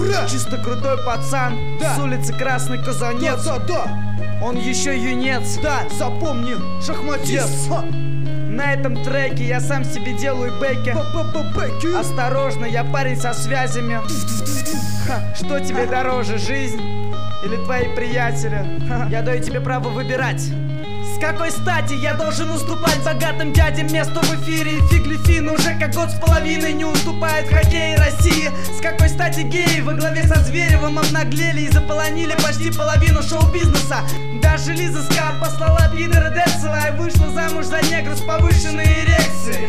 Чисто крутой пацан, с улицы Красный Казанец. Он еще юнец. Да, запомни, шахматист. На этом треке я сам себе делаю бэки. Осторожно, я парень со связями. Что тебе дороже, жизнь или твои приятели? Я даю тебе право выбирать. С какой стати я должен уступать богатым дядям место в эфире? Фиглифин уже как год с половиной не уступает в хоккее России. С какой стати геи во главе со Зверевым обнаглели и заполонили почти половину шоу-бизнеса? Даже Лиза Ска послала пидора Децела и вышла замуж за негра с повышенной эрекцией.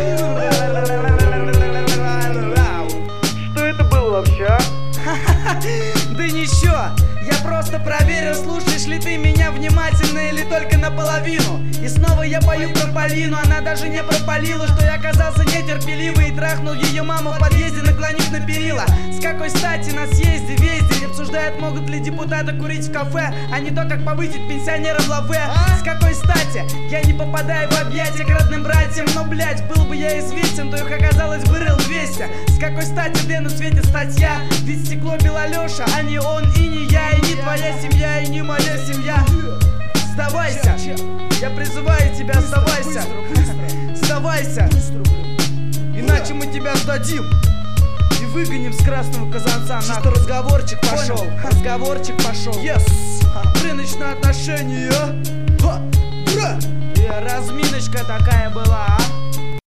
Что это было вообще, а? Да ничего, я просто проверил, слушаешь ли ты меня внимательно или только наполовину. И снова я пою про Полину, она даже не пропалила, что я оказался нетерпеливый и трахнул ее маму в подъезде, наклонив на перила. С какой стати на съезде весь день обсуждают, могут ли депутаты курить в кафе, а не то, как повысить пенсионерам лаве. С какой стати я не попадаю в объятия к родным братьям, но, блять, был бы я известен, то их оказалось бы рыл 200. С какой стати Дэну светит статья, ведь стекло бил Алеша, а не он и не я, и не твоя семья, и не моя семья. Сдавайся, я призываю тебя, сдавайся. Сдавайся, иначе мы тебя сдадим и выгоним с Красного Казанца. Чисто разговорчик пошел, разговорчик пошел. Рыночные отношения. И разминочка такая была, а?